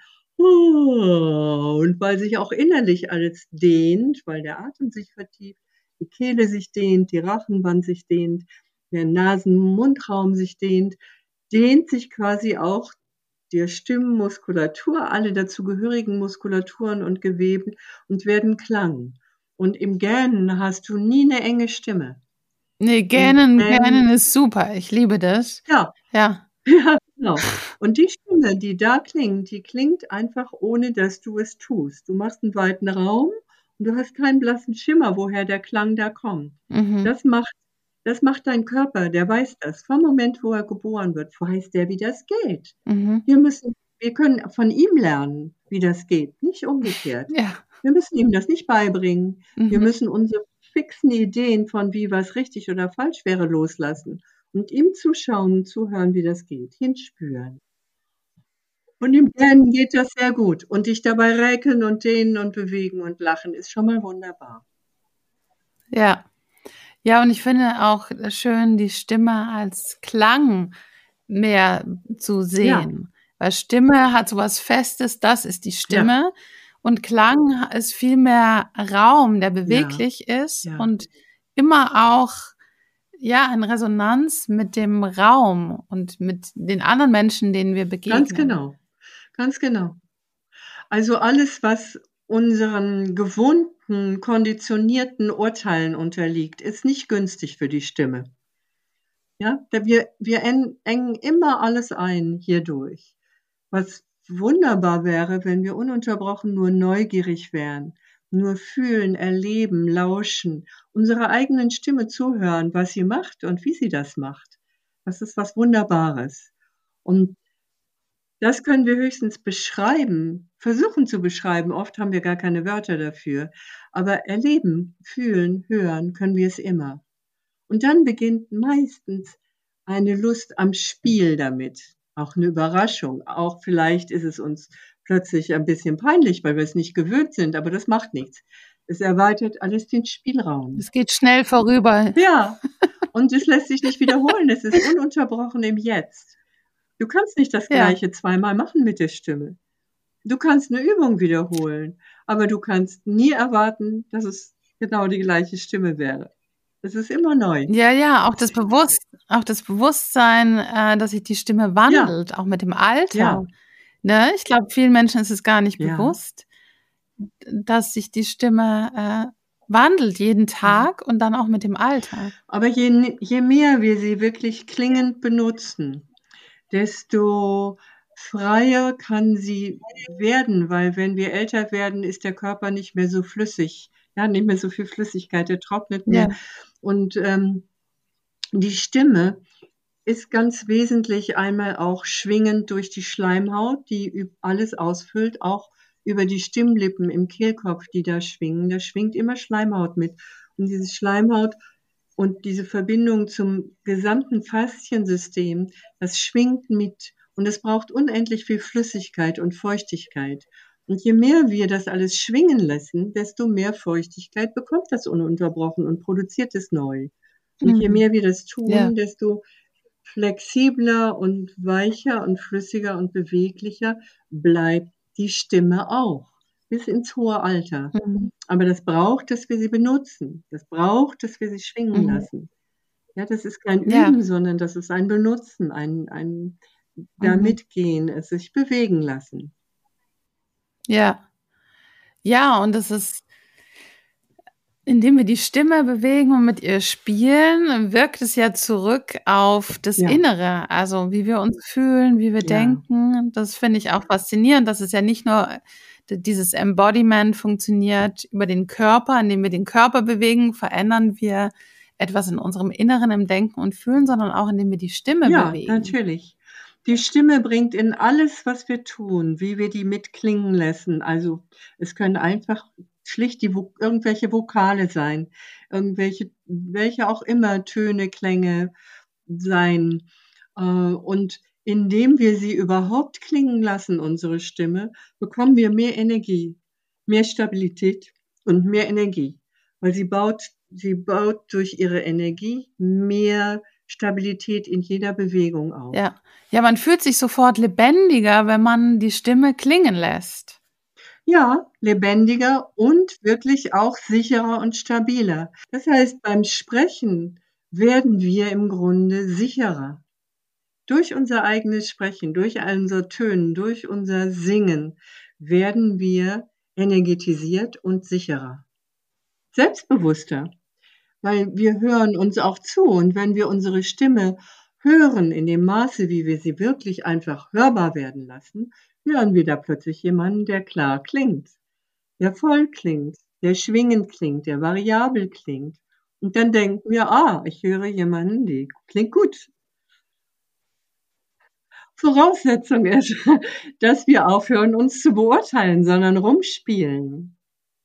und weil sich auch innerlich alles dehnt, weil der Atem sich vertieft, die Kehle sich dehnt, die Rachenwand sich dehnt, der Nasen-Mundraum sich dehnt sich quasi auch die Stimmmuskulatur, alle dazugehörigen Muskulaturen und Gewebe und werden Klang. Und im Gähnen hast du nie eine enge Stimme. Nee, Im Gähnen, Gähnen ist super. Ich liebe das. ja, Ja. ja, genau. Und die Stimme, die da klingt, die klingt einfach, ohne dass du es tust. Du machst einen weiten Raum und du hast keinen blassen Schimmer, woher der Klang da kommt. Mhm. Das macht das macht dein Körper, der weiß das. Vom Moment, wo er geboren wird, weiß der, wie das geht. Mhm. Wir können von ihm lernen, wie das geht, nicht umgekehrt. Ja. Wir müssen ihm das nicht beibringen. Wir Mhm. müssen unsere fixen Ideen von wie was richtig oder falsch wäre loslassen und ihm zuschauen, zuhören, wie das geht, hinspüren. Und im Lernen geht das sehr gut. Und dich dabei räkeln und dehnen und bewegen und lachen ist schon mal wunderbar. Ja. Ja, und ich finde auch schön, die Stimme als Klang mehr zu Ja, sehen. Weil Stimme hat so was Festes, das ist die ja, Stimme. Und Klang ist viel mehr Raum, der ja, beweglich ist ja. und immer auch, ja, in Resonanz mit dem Raum und mit den anderen Menschen, denen wir Ganz begegnen. genau, ganz genau. Also alles, was unseren gewohnten, konditionierten Urteilen unterliegt, ist nicht günstig für die Stimme. Ja, wir engen immer alles ein hierdurch. Was wunderbar wäre, wenn wir ununterbrochen nur neugierig wären, nur fühlen, erleben, lauschen, unserer eigenen Stimme zuhören, was sie macht und wie sie das macht. Das ist was Wunderbares. Und das können wir höchstens beschreiben, versuchen zu beschreiben. Oft haben wir gar keine Wörter dafür. Aber erleben, fühlen, hören können wir es immer. Und dann beginnt meistens eine Lust am Spiel damit. Auch eine Überraschung. Auch vielleicht ist es uns plötzlich ein bisschen peinlich, weil wir es nicht gewöhnt sind, aber das macht nichts. Es erweitert alles den Spielraum. Es geht schnell vorüber. Ja, und es lässt sich nicht wiederholen. Es ist ununterbrochen im Jetzt. Du kannst nicht das Ja, Gleiche zweimal machen mit der Stimme. Du kannst eine Übung wiederholen, aber du kannst nie erwarten, dass es genau die gleiche Stimme wäre. Es ist immer neu. Ja, ja, auch das Bewusstsein, dass sich die Stimme Ja, wandelt, auch mit dem ja, Alter, ne? Ich glaube, vielen Menschen ist es gar nicht ja. bewusst, dass sich die Stimme, wandelt jeden Mhm. Tag und dann auch mit dem Alter. Aber je mehr wir sie wirklich klingend benutzen, desto freier kann sie werden, weil wenn wir älter werden, ist der Körper nicht mehr so flüssig, ja, nicht mehr so viel Flüssigkeit, der trocknet Ja, mehr. Und, die Stimme ist ganz wesentlich einmal auch schwingend durch die Schleimhaut, die alles ausfüllt, auch über die Stimmlippen im Kehlkopf, die da schwingen. Da schwingt immer Schleimhaut mit. Und diese Schleimhaut und diese Verbindung zum gesamten Fasziensystem, das schwingt mit und es braucht unendlich viel Flüssigkeit und Feuchtigkeit. Und je mehr wir das alles schwingen lassen, desto mehr Feuchtigkeit bekommt das ununterbrochen und produziert es neu. Und je mhm, mehr wir das ja, tun, desto flexibler und weicher und flüssiger und beweglicher bleibt die Stimme auch bis ins hohe Alter. mhm, Aber das braucht, dass wir sie benutzen. Das braucht, dass wir sie schwingen mhm, lassen. Ja, das ist kein ja, Üben, sondern das ist ein Benutzen, ein da mhm, mitgehen, es sich bewegen lassen. ja. Ja, und es ist indem wir die Stimme bewegen und mit ihr spielen, wirkt es ja zurück auf das Ja, Innere, also wie wir uns fühlen, wie wir ja, denken. Das finde ich auch faszinierend, dass es ja nicht nur dieses Embodiment funktioniert über den Körper, indem wir den Körper bewegen, verändern wir etwas in unserem Inneren, im Denken und Fühlen, sondern auch indem wir die Stimme ja, bewegen. natürlich. Die Stimme bringt in alles, was wir tun, wie wir die mitklingen lassen. Also, es können einfach schlicht die irgendwelche Vokale sein, welche auch immer Töne, Klänge sein. Und indem wir sie überhaupt klingen lassen, unsere Stimme, bekommen wir mehr Energie, mehr Stabilität und mehr Energie, weil sie baut durch ihre Energie mehr Stabilität in jeder Bewegung auf. Ja. Ja, man fühlt sich sofort lebendiger, wenn man die Stimme klingen lässt. Ja, lebendiger und wirklich auch sicherer und stabiler. Das heißt, beim Sprechen werden wir im Grunde sicherer. Durch unser eigenes Sprechen, durch unser Tönen, durch unser Singen werden wir energetisiert und sicherer, selbstbewusster, weil wir hören uns auch zu und wenn wir unsere Stimme hören in dem Maße, wie wir sie wirklich einfach hörbar werden lassen, hören wir da plötzlich jemanden, der klar klingt, der voll klingt, der schwingend klingt, der variabel klingt. Und dann denken wir, ich höre jemanden, die klingt gut. Voraussetzung ist, dass wir aufhören, uns zu beurteilen, sondern rumspielen.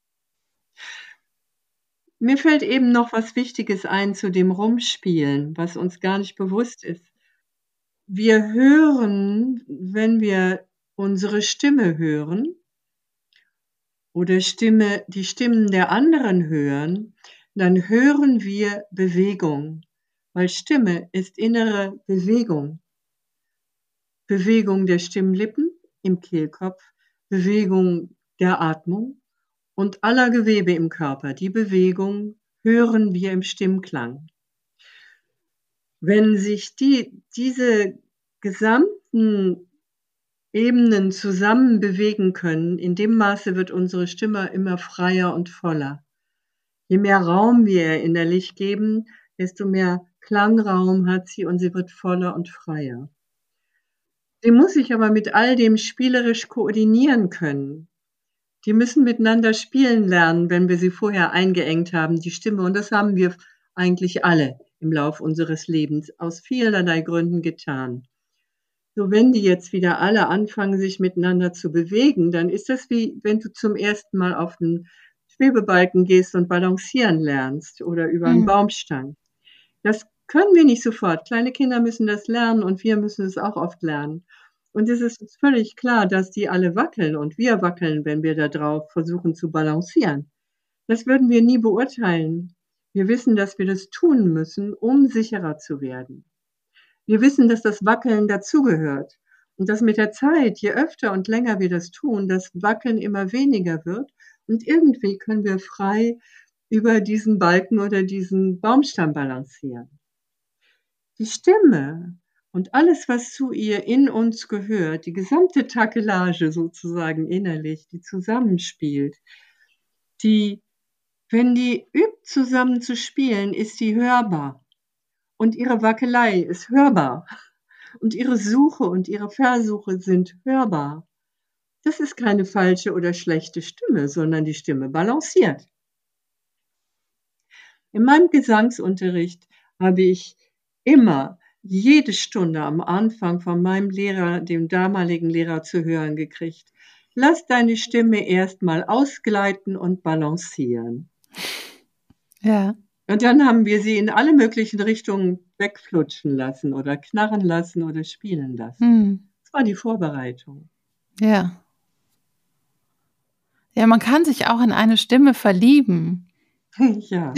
Mir fällt eben noch was Wichtiges ein zu dem Rumspielen, was uns gar nicht bewusst ist. Wir hören, wenn wir unsere Stimme hören oder die Stimmen der anderen hören, dann hören wir Bewegung, weil Stimme ist innere Bewegung. Bewegung der Stimmlippen im Kehlkopf, Bewegung der Atmung und aller Gewebe im Körper. Die Bewegung hören wir im Stimmklang. Wenn sich diese gesamten Ebenen zusammen bewegen können, in dem Maße wird unsere Stimme immer freier und voller. Je mehr Raum wir ihr innerlich geben, desto mehr Klangraum hat sie und sie wird voller und freier. Sie muss sich aber mit all dem spielerisch koordinieren können. Die müssen miteinander spielen lernen, wenn wir sie vorher eingeengt haben, die Stimme. Und das haben wir eigentlich alle im Lauf unseres Lebens aus vielerlei Gründen getan. So, wenn die jetzt wieder alle anfangen, sich miteinander zu bewegen, dann ist das wie, wenn du zum ersten Mal auf einen Schwebebalken gehst und balancieren lernst oder über einen Mhm. Baumstamm. Das können wir nicht sofort. Kleine Kinder müssen das lernen und wir müssen es auch oft lernen. Und es ist uns völlig klar, dass die alle wackeln und wir wackeln, wenn wir da drauf versuchen zu balancieren. Das würden wir nie beurteilen. Wir wissen, dass wir das tun müssen, um sicherer zu werden. Wir wissen, dass das Wackeln dazugehört und dass mit der Zeit, je öfter und länger wir das tun, das Wackeln immer weniger wird und irgendwie können wir frei über diesen Balken oder diesen Baumstamm balancieren. Die Stimme und alles, was zu ihr in uns gehört, die gesamte Takelage sozusagen innerlich, die zusammenspielt, die, wenn die übt, zusammen zu spielen, ist die hörbar. Und ihre Wackelei ist hörbar. Und ihre Suche und ihre Versuche sind hörbar. Das ist keine falsche oder schlechte Stimme, sondern die Stimme balanciert. In meinem Gesangsunterricht habe ich immer jede Stunde am Anfang von meinem Lehrer, dem damaligen Lehrer, zu hören gekriegt: Lass deine Stimme erstmal ausgleiten und balancieren. Ja. Und dann haben wir sie in alle möglichen Richtungen wegflutschen lassen oder knarren lassen oder spielen lassen. Das war die Vorbereitung. Ja. Ja, man kann sich auch in eine Stimme verlieben. Ja.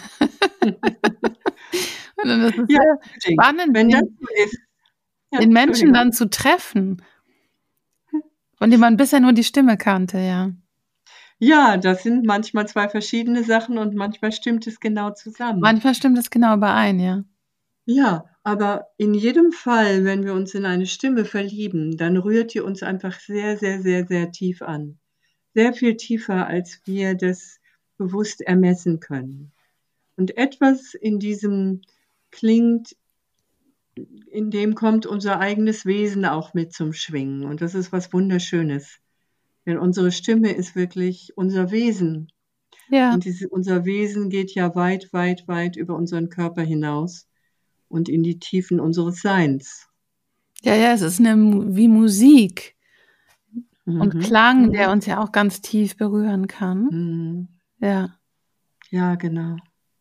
Und das ist Ja, sehr unbedingt. spannend, Wenn das so ist. Ja, den Menschen Entschuldigung. dann zu treffen, von dem man bisher nur die Stimme kannte, ja. Ja, das sind manchmal 2 verschiedene Sachen und manchmal stimmt es genau zusammen. Manchmal stimmt es genau überein, ja. Ja, aber in jedem Fall, wenn wir uns in eine Stimme verlieben, dann rührt die uns einfach sehr, sehr, sehr, sehr tief an. Sehr viel tiefer, als wir das bewusst ermessen können. Und etwas in diesem klingt, in dem kommt unser eigenes Wesen auch mit zum Schwingen. Und das ist was Wunderschönes. Denn unsere Stimme ist wirklich unser Wesen. Ja. Und unser Wesen geht ja weit, weit, weit über unseren Körper hinaus und in die Tiefen unseres Seins. Ja, ja, es ist wie Musik und Klang, der Mhm. uns ja auch ganz tief berühren kann. Mhm. Ja. Ja, genau.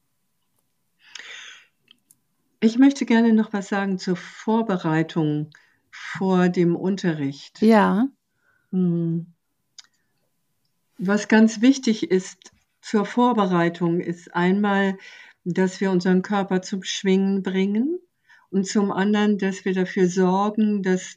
Ich möchte gerne noch was sagen zur Vorbereitung vor dem Unterricht. Ja. Was ganz wichtig ist zur Vorbereitung, ist einmal, dass wir unseren Körper zum Schwingen bringen und zum anderen, dass wir dafür sorgen, dass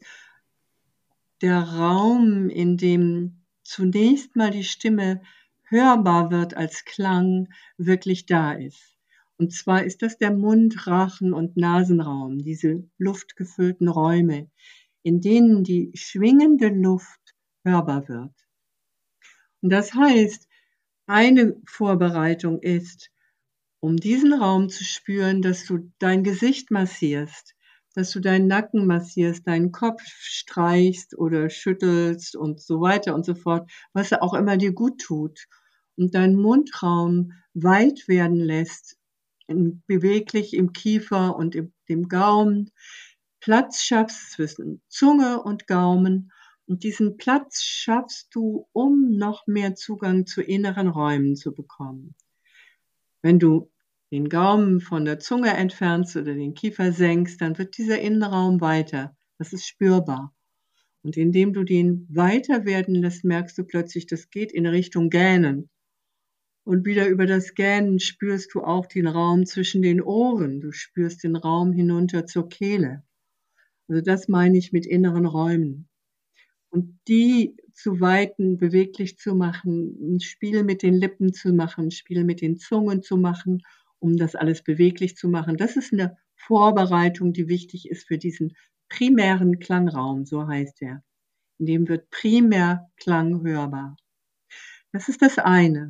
der Raum, in dem zunächst mal die Stimme hörbar wird als Klang, wirklich da ist. Und zwar ist das der Mund-, Rachen- und Nasenraum, diese luftgefüllten Räume, in denen die schwingende Luft hörbar wird. Und das heißt, eine Vorbereitung ist, um diesen Raum zu spüren, dass du dein Gesicht massierst, dass du deinen Nacken massierst, deinen Kopf streichst oder schüttelst und so weiter und so fort, was auch immer dir gut tut. Und deinen Mundraum weit werden lässt, beweglich im Kiefer und dem Gaumen, Platz schaffst zwischen Zunge und Gaumen. Und diesen Platz schaffst du, um noch mehr Zugang zu inneren Räumen zu bekommen. Wenn du den Gaumen von der Zunge entfernst oder den Kiefer senkst, dann wird dieser Innenraum weiter. Das ist spürbar. Und indem du den weiter werden lässt, merkst du plötzlich, das geht in Richtung Gähnen. Und wieder über das Gähnen spürst du auch den Raum zwischen den Ohren. Du spürst den Raum hinunter zur Kehle. Also das meine ich mit inneren Räumen. Und die zu weiten, beweglich zu machen, ein Spiel mit den Lippen zu machen, ein Spiel mit den Zungen zu machen, um das alles beweglich zu machen. Das ist eine Vorbereitung, die wichtig ist für diesen primären Klangraum, so heißt er. In dem wird primär Klang hörbar. Das ist das eine.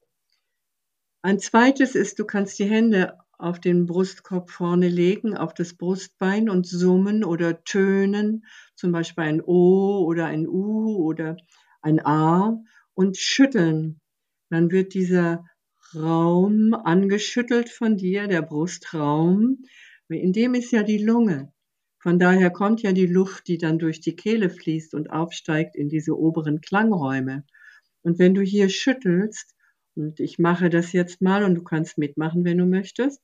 Ein zweites ist, du kannst die Hände auf den Brustkorb vorne legen, auf das Brustbein und summen oder tönen, zum Beispiel ein O oder ein U oder ein A und schütteln. Dann wird dieser Raum angeschüttelt von dir, der Brustraum. In dem ist ja die Lunge. Von daher kommt ja die Luft, die dann durch die Kehle fließt und aufsteigt in diese oberen Klangräume. Und wenn du hier schüttelst, und ich mache das jetzt mal und du kannst mitmachen, wenn du möchtest.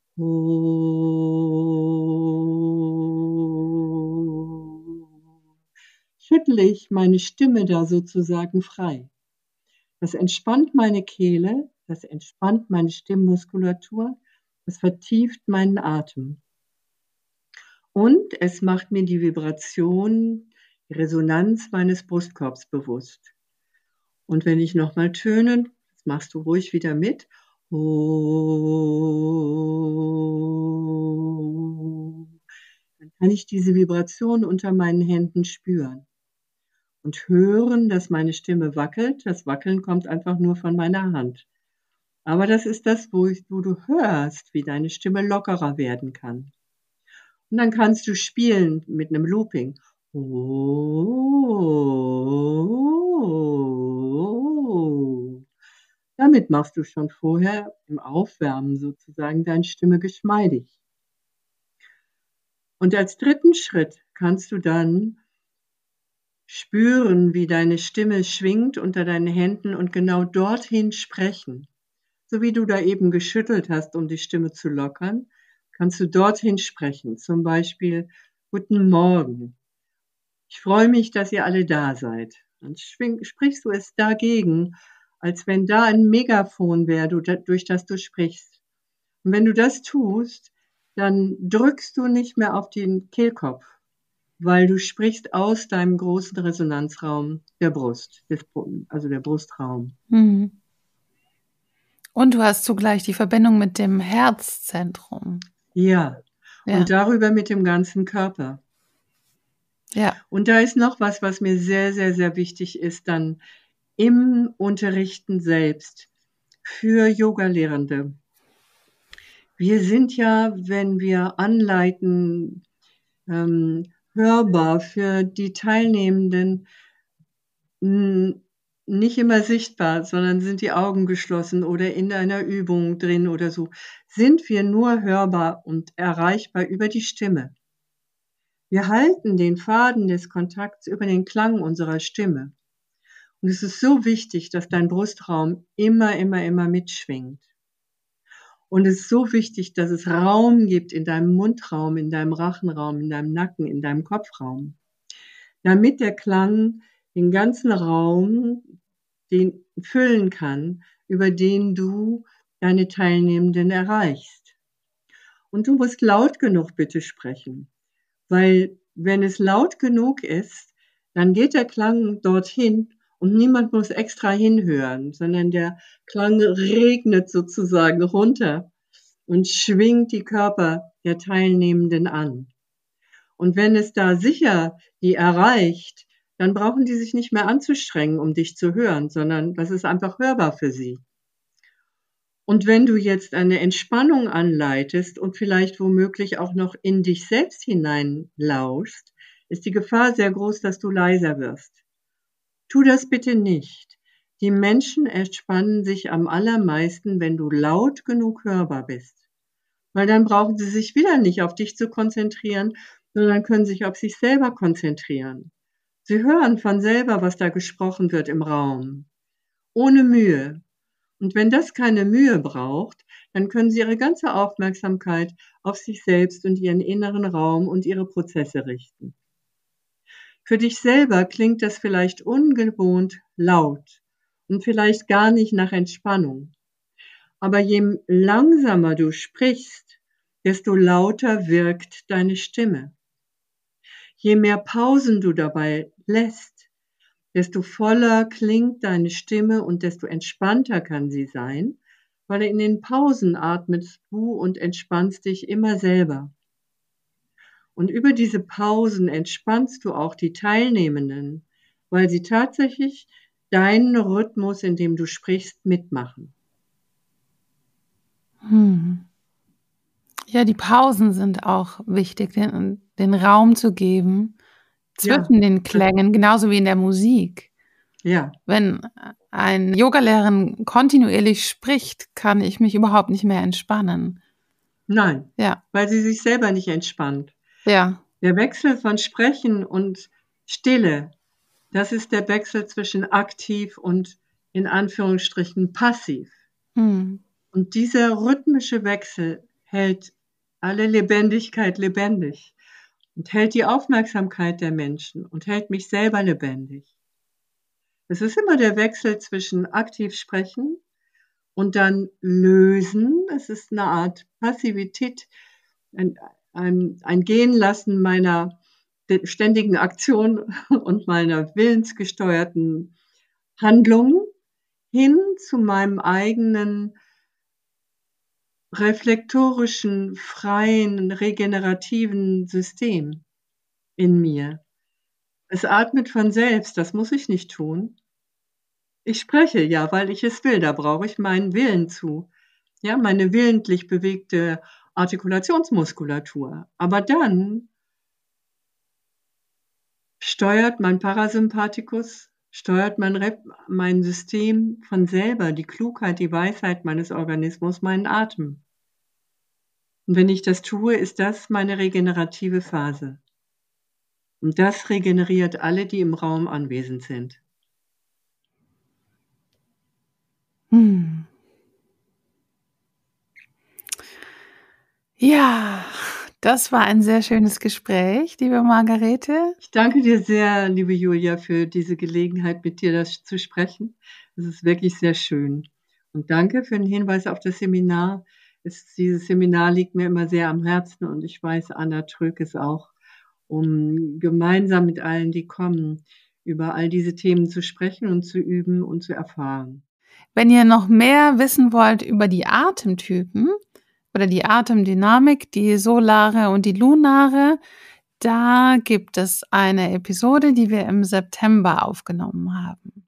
Schüttle ich meine Stimme da sozusagen frei. Das entspannt meine Kehle, das entspannt meine Stimmmuskulatur, das vertieft meinen Atem. Und es macht mir die Vibration, die Resonanz meines Brustkorbs bewusst. Und wenn ich nochmal töne, das machst du ruhig wieder mit. Oh, dann kann ich diese Vibration unter meinen Händen spüren und hören, dass meine Stimme wackelt. Das Wackeln kommt einfach nur von meiner Hand. Aber das ist das, wo du hörst, wie deine Stimme lockerer werden kann. Und dann kannst du spielen mit einem Looping. Oh. Damit machst du schon vorher im Aufwärmen sozusagen deine Stimme geschmeidig. Und als dritten Schritt kannst du dann spüren, wie deine Stimme schwingt unter deinen Händen und genau dorthin sprechen. So wie du da eben geschüttelt hast, um die Stimme zu lockern, kannst du dorthin sprechen. Zum Beispiel, guten Morgen. Ich freue mich, dass ihr alle da seid. Dann sprichst du es dagegen, als wenn da ein Megafon wäre, durch das du sprichst. Und wenn du das tust, dann drückst du nicht mehr auf den Kehlkopf, weil du sprichst aus deinem großen Resonanzraum der Brust, also der Brustraum. Mhm. Und du hast zugleich die Verbindung mit dem Herzzentrum. Ja, und darüber mit dem ganzen Körper. Ja. Und da ist noch was mir sehr, sehr, sehr wichtig ist, dann im Unterrichten selbst für Yogalehrende. Wir sind ja, wenn wir anleiten, hörbar für die Teilnehmenden nicht immer sichtbar, sondern sind die Augen geschlossen oder in einer Übung drin oder so, sind wir nur hörbar und erreichbar über die Stimme. Wir halten den Faden des Kontakts über den Klang unserer Stimme. Und es ist so wichtig, dass dein Brustraum immer mitschwingt. Und es ist so wichtig, dass es Raum gibt in deinem Mundraum, in deinem Rachenraum, in deinem Nacken, in deinem Kopfraum, damit der Klang den ganzen Raum den füllen kann, über den du deine Teilnehmenden erreichst. Und du musst laut genug bitte sprechen, weil wenn es laut genug ist, dann geht der Klang dorthin und niemand muss extra hinhören, sondern der Klang regnet sozusagen runter und schwingt die Körper der Teilnehmenden an. Und wenn es da sicher die erreicht, dann brauchen die sich nicht mehr anzustrengen, um dich zu hören, sondern das ist einfach hörbar für sie. Und wenn du jetzt eine Entspannung anleitest und vielleicht womöglich auch noch in dich selbst hinein lauschst, ist die Gefahr sehr groß, dass du leiser wirst. Tu das bitte nicht. Die Menschen entspannen sich am allermeisten, wenn du laut genug hörbar bist. Weil dann brauchen sie sich wieder nicht auf dich zu konzentrieren, sondern können sich auf sich selber konzentrieren. Sie hören von selber, was da gesprochen wird im Raum. Ohne Mühe. Und wenn das keine Mühe braucht, dann können sie ihre ganze Aufmerksamkeit auf sich selbst und ihren inneren Raum und ihre Prozesse richten. Für dich selber klingt das vielleicht ungewohnt laut und vielleicht gar nicht nach Entspannung. Aber je langsamer du sprichst, desto lauter wirkt deine Stimme. Je mehr Pausen du dabei lässt, desto voller klingt deine Stimme und desto entspannter kann sie sein, weil in den Pausen atmest du und entspannst dich immer selber. Und über diese Pausen entspannst du auch die Teilnehmenden, weil sie tatsächlich deinen Rhythmus, in dem du sprichst, mitmachen. Ja, die Pausen sind auch wichtig, den Raum zu geben zwischen den Klängen, genauso wie in der Musik. Ja. Wenn eine Yogalehrerin kontinuierlich spricht, kann ich mich überhaupt nicht mehr entspannen. Nein, ja, weil sie sich selber nicht entspannt. Ja. Der Wechsel von Sprechen und Stille, das ist der Wechsel zwischen aktiv und in Anführungsstrichen passiv. Und dieser rhythmische Wechsel hält alle Lebendigkeit lebendig und hält die Aufmerksamkeit der Menschen und hält mich selber lebendig. Es ist immer der Wechsel zwischen aktiv sprechen und dann lösen. Es ist eine Art Passivität, ein Gehen lassen meiner ständigen Aktion und meiner willensgesteuerten Handlung hin zu meinem eigenen reflektorischen, freien, regenerativen System in mir. Es atmet von selbst, das muss ich nicht tun. Ich spreche ja, weil ich es will, da brauche ich meinen Willen zu. Ja, meine willentlich bewegte Artikulationsmuskulatur. Aber dann steuert mein Parasympathikus, steuert mein System von selber, die Klugheit, die Weisheit meines Organismus, meinen Atem. Und wenn ich das tue, ist das meine regenerative Phase. Und das regeneriert alle, die im Raum anwesend sind. Ja, das war ein sehr schönes Gespräch, liebe Margarete. Ich danke dir sehr, liebe Julia, für diese Gelegenheit, mit dir das zu sprechen. Es ist wirklich sehr schön. Und danke für den Hinweis auf das Seminar. Dieses Seminar liegt mir immer sehr am Herzen und ich weiß, Anna Tröck es auch, um gemeinsam mit allen, die kommen, über all diese Themen zu sprechen und zu üben und zu erfahren. Wenn ihr noch mehr wissen wollt über die Atemtypen oder die Atemdynamik, die solare und die lunare, da gibt es eine Episode, die wir im September aufgenommen haben.